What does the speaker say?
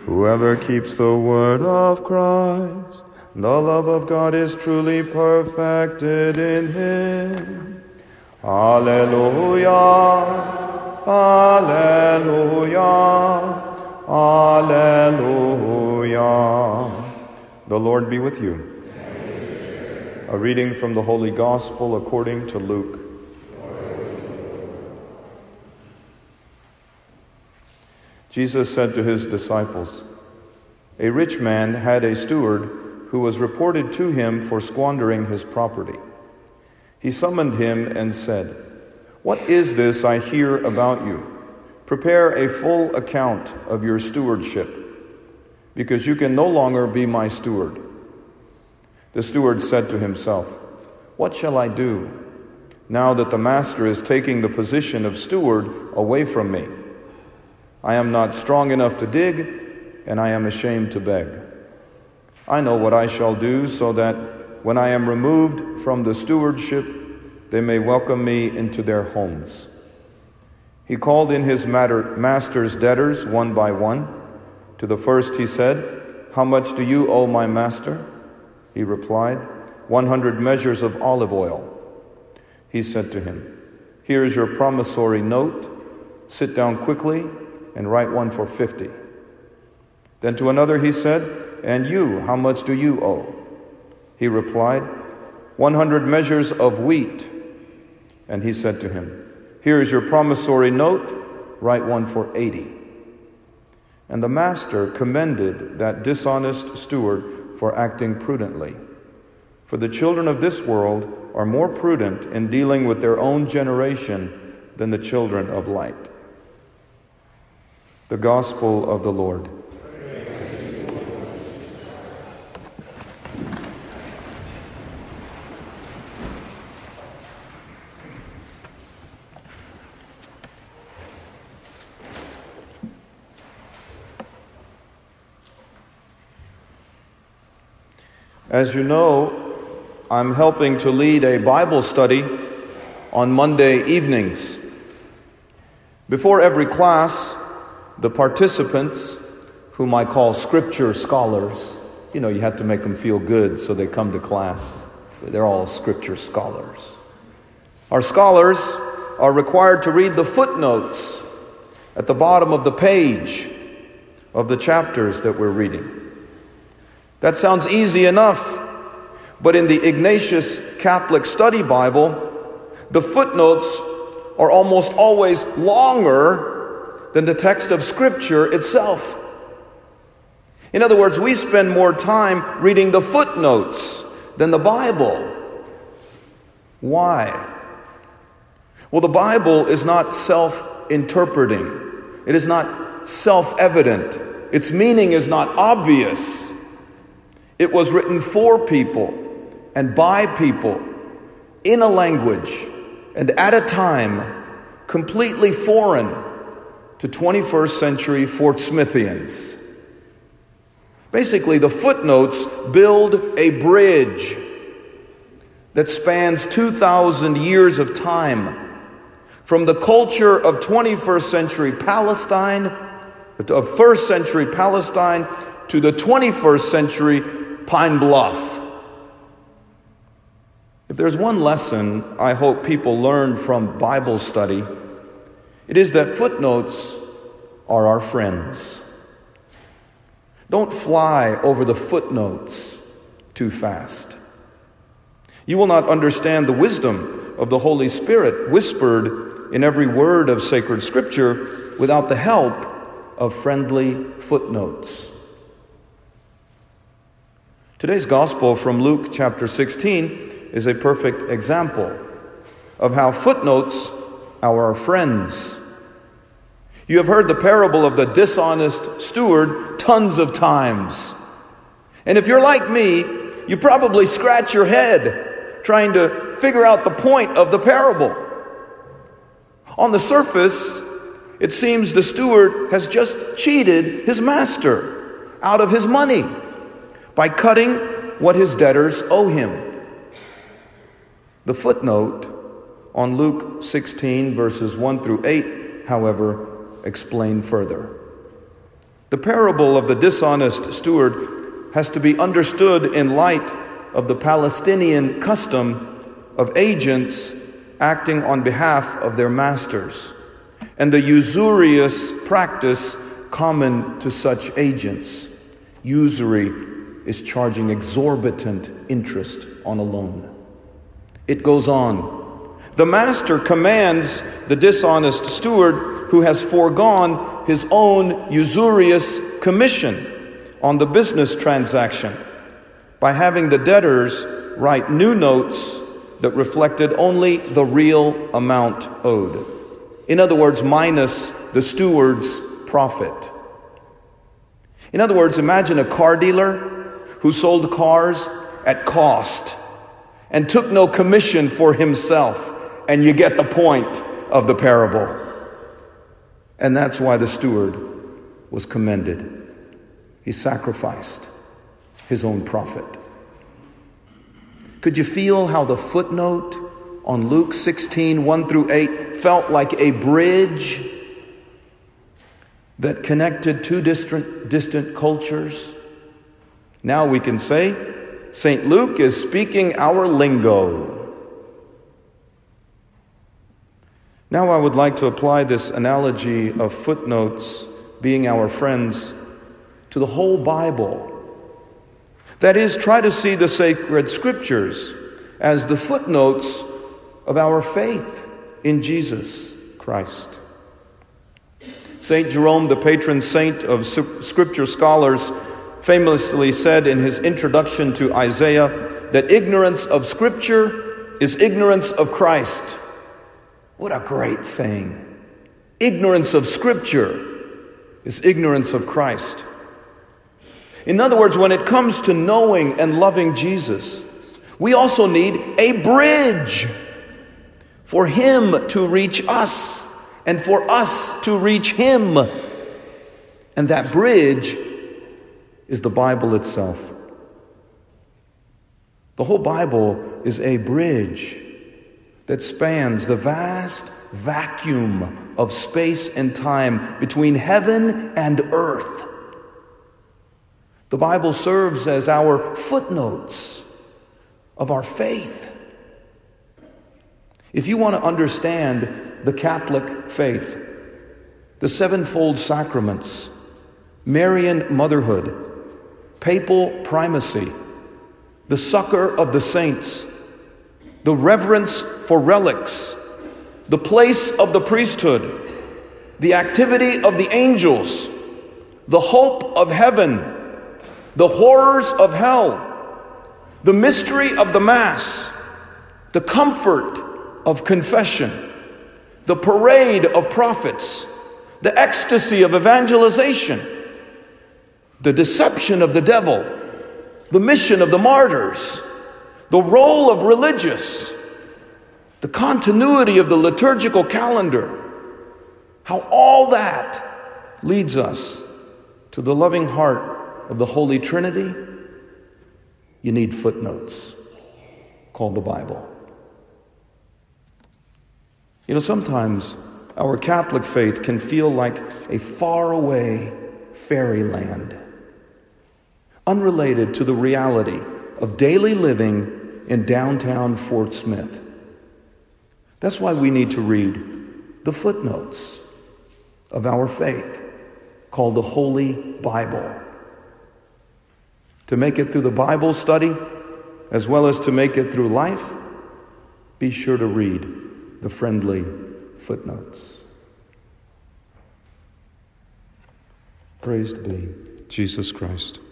Whoever keeps the word of Christ, the love of God is truly perfected in him. Alleluia, alleluia, alleluia. The Lord be with you. A reading from the Holy Gospel according to Luke. Jesus said to his disciples, "A rich man had a steward who was reported to him for squandering his property. He summoned him and said, 'What is this I hear about you? Prepare a full account of your stewardship, because you can no longer be my steward.' The steward said to himself, 'What shall I do, now that the master is taking the position of steward away from me? I am not strong enough to dig, and I am ashamed to beg. I know what I shall do, so that when I am removed from the stewardship, they may welcome me into their homes.' He called in his master's debtors one by one. To the first he said, 'How much do you owe my master?' He replied, 100 measures of olive oil. He said to him, 'Here is your promissory note. Sit down quickly and write one for 50. Then to another he said, 'And you, how much do you owe?' He replied, 100 measures of wheat. And he said to him, 'Here is your promissory note. Write one for 80. And the master commended that dishonest steward for acting prudently. For the children of this world are more prudent in dealing with their own generation than the children of light.'" The Gospel of the Lord. As you know, I'm helping to lead a Bible study on Monday evenings. Before every class, the participants, whom I call scripture scholars, you have to make them feel good so they come to class. They're all scripture scholars. Our scholars are required to read the footnotes at the bottom of the page of the chapters that we're reading. That sounds easy enough, but in the Ignatius Catholic Study Bible, the footnotes are almost always longer than the text of Scripture itself. In other words, we spend more time reading the footnotes than the Bible. Why? Well, the Bible is not self-interpreting. It is not self-evident. Its meaning is not obvious. It was written for people and by people in a language and at a time completely foreign to 21st century Fort Smithians. Basically, the footnotes build a bridge that spans 2,000 years of time from the culture of 21st century Palestine, of first century Palestine, to the 21st century Pine Bluff. If there's one lesson I hope people learn from Bible study, it is that footnotes are our friends. Don't fly over the footnotes too fast. You will not understand the wisdom of the Holy Spirit whispered in every word of sacred Scripture without the help of friendly footnotes. Today's Gospel from Luke chapter 16 is a perfect example of how footnotes are our friends. You have heard the parable of the dishonest steward tons of times. And if you're like me, you probably scratch your head trying to figure out the point of the parable. On the surface, it seems the steward has just cheated his master out of his money by cutting what his debtors owe him. The footnote on Luke 16, verses 1 through 8, however, explain further. The parable of the dishonest steward has to be understood in light of the Palestinian custom of agents acting on behalf of their masters, and the usurious practice common to such agents. Usury is charging exorbitant interest on a loan. It goes on. The master commands the dishonest steward who has foregone his own usurious commission on the business transaction by having the debtors write new notes that reflected only the real amount owed. In other words, minus the steward's profit. In other words, imagine a car dealer who sold cars at cost and took no commission for himself, and you get the point of the parable. And that's why the steward was commended. He sacrificed his own profit. Could you feel how the footnote on Luke 16, 1 through 8 felt like a bridge that connected two distant cultures? Now we can say, St. Luke is speaking our lingo. Now I would like to apply this analogy of footnotes being our friends to the whole Bible. That is, try to see the sacred scriptures as the footnotes of our faith in Jesus Christ. St. Jerome, the patron saint of scripture scholars, famously said in his introduction to Isaiah that ignorance of Scripture is ignorance of Christ. What a great saying. Ignorance of Scripture is ignorance of Christ. In other words, when it comes to knowing and loving Jesus, we also need a bridge for Him to reach us and for us to reach Him. And that bridge is the Bible itself. The whole Bible is a bridge that spans the vast vacuum of space and time between heaven and earth. The Bible serves as our footnotes of our faith. If you want to understand the Catholic faith, the sevenfold sacraments, Marian motherhood, papal primacy, the succor of the saints, the reverence for relics, the place of the priesthood, the activity of the angels, the hope of heaven, the horrors of hell, the mystery of the Mass, the comfort of confession, the parade of prophets, the ecstasy of evangelization, the deception of the devil, the mission of the martyrs, the role of religious, the continuity of the liturgical calendar, how all that leads us to the loving heart of the Holy Trinity. You need footnotes called the Bible. You know, sometimes our Catholic faith can feel like a faraway fairyland, unrelated to the reality of daily living in downtown Fort Smith. That's why we need to read the footnotes of our faith, called the Holy Bible. To make it through the Bible study, as well as to make it through life, be sure to read the friendly footnotes. Praised be Jesus Christ.